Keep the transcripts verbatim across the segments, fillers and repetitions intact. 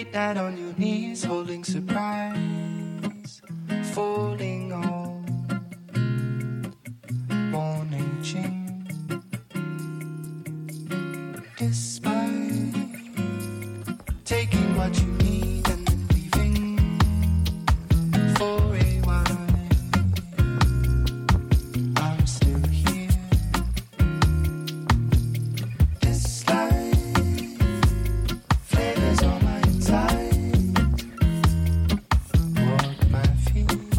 late night on your knees, holding surprise, falling on, born aging, despite taking what you need and then leaving for a while. I'm still here. This life flavors on my inside. Walk my feet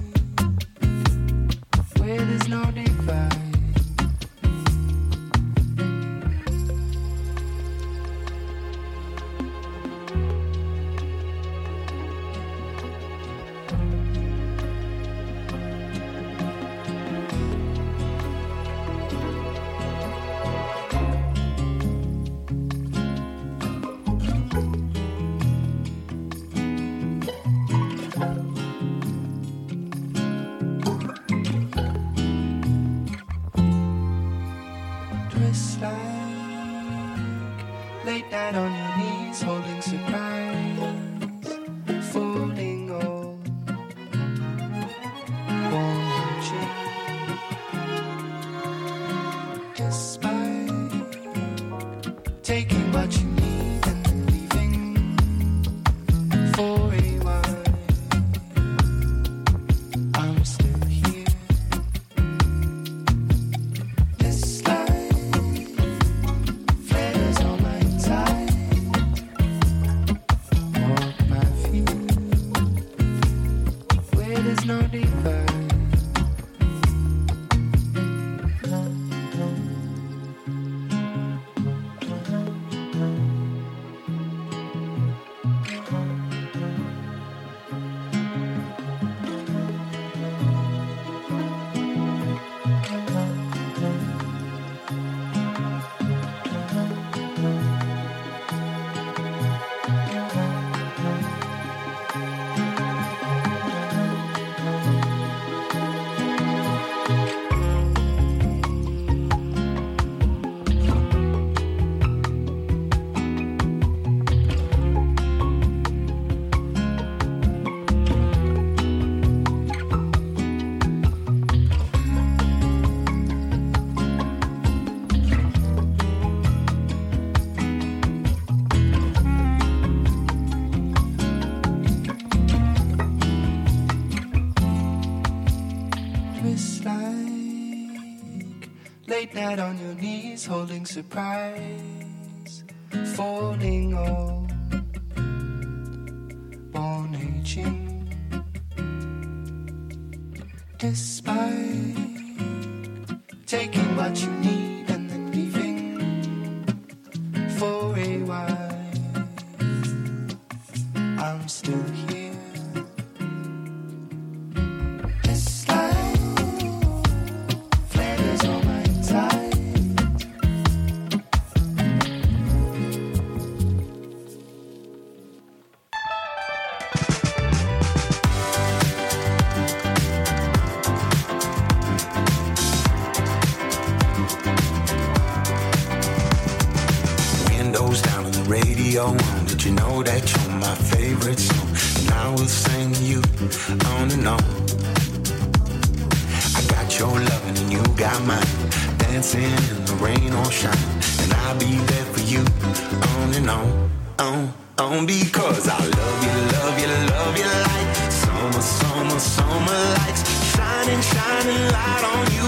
where there's no divide. Twist like late night on your knees, holding surprise, folding all, watching, despite taking what you need and then leaving for a while. I'm still here. This life flares on my inside. Walk my feet where there's no divide. Twist like late night on your knees, holding surprise, falling all, born aging, despite taking what you need and then leaving for a while. I'm still here. This life flares on my inside. Windows down on the radio. Did you know that you're my favorite song? And I will sing you on and on. I got your loving and you got mine. Dancing in the rain or shine. And I'll be there for you on and on, on, on. Because I love you, love you, love you like summer, summer, summer lights. Shining, shining light on you